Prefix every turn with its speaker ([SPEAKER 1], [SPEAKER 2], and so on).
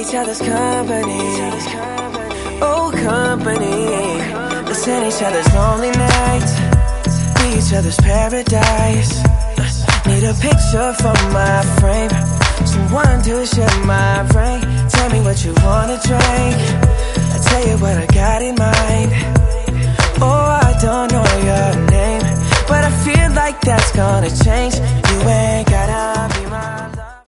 [SPEAKER 1] each other's company. Oh, company. Let's end each other's lonely nights, be each other's paradise. Need a picture for my frame, someone to share my brain. Tell me what you wanna drink, I'll tell you what I got in mind. Oh, I don't know your name, but I feel like that's gonna change. You ain't